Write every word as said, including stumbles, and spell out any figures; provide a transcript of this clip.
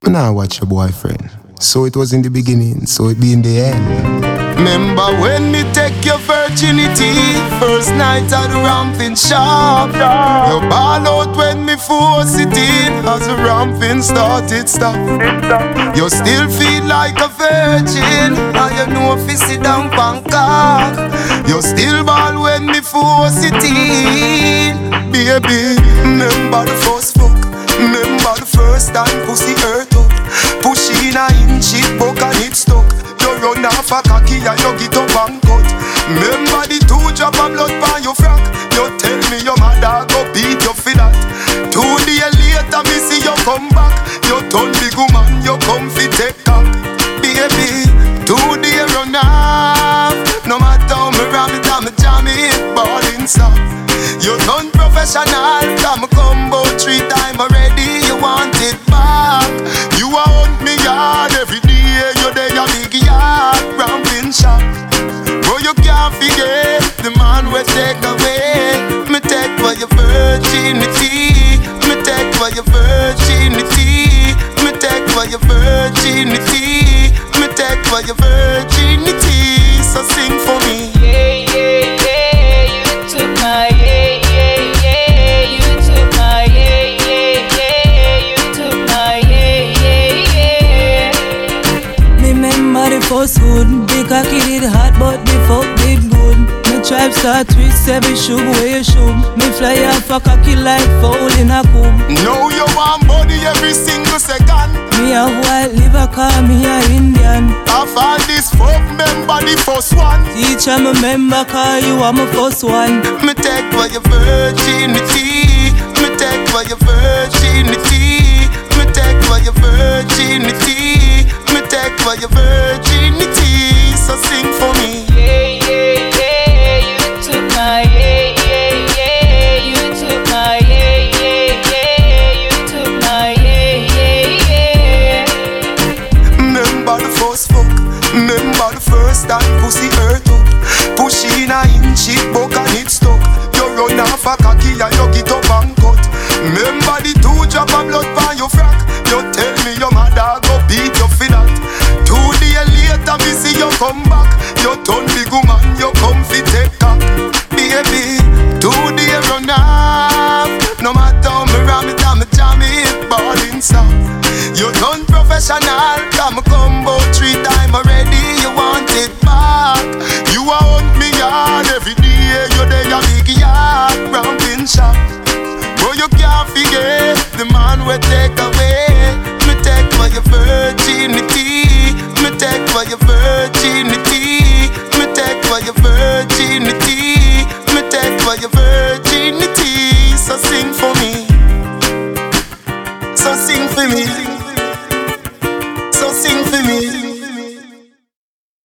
Me nah watch your boyfriend. So it was in the beginning, so it be in the end. Remember when me take your virginity, first night at the ramping shop. You ball out when me force it in, as the ramping started stop. You still feel like a virgin, and you know if you sit down Bangkok. You still ball when me force it in. Baby, remember the first fuck. Remember the first time pussy hurt up. Push in a inch it buck and it stuck. You run off a cocky and you get up and cut. Remember the two drop of blood by your frack. You tell me your mother go beat you for that. Two days later me see you come back. You turn big woman, you come fi take cock. Baby, two days run off. No matter how me ram it and me jam it, ballin' stop. You done professional, come combo three time already. You want it back. You want me yard every day. You there a big yard, ramping shop. Bro, you can't forget the man we take away. Me take for your virginity. Me take for your virginity. Me take for your virginity. Me take for your virginity. So sing for me. Yeah, yeah, yeah. You took my yeah, yeah, yeah. You took my yeah, yeah, yeah. You took my yeah, yeah, yeah. Me remember the first hood. The cocky did hot, but the fuck did good. Me tribe start twist every shoe where you shoe. Me fly off a cocky like fowl in a coop. Now you want body every single second. Me a white liver, call me a Indian. I found this fuck, remember the first one. Teacher, me remember, call you are my first one. Me take for your virginity. Me take for your virginity. Me take for your virginity. Me take for your virginity. So sing for me. Yeah, yeah, yeah. You took my yeah, yeah, yeah. You took my yeah, yeah, yeah. You took my yeah, yeah, yeah. Remember the first fuck. Remember the first time pussy hurt up. Push in a inch it buck and it stuck. You run off a cocky and you get up and cut. Remember the two drop of blood by your frack. You tell me your mother go beat you for that. Two days later me see you come back. You turn big woman, you come fi take cock. Baby, two days run off. No matter how me ram it and me jam it, ballin' stop. You done professional, come combo three time already. You want it back. You want me yard every day. You there a big yard, ramping shop. Bro, you can't forget the man we take away. Me take for your virginity. Me take for your virginity. Me take for your virginity. Me take for your virginity. So sing for me. So sing for me. So sing for me.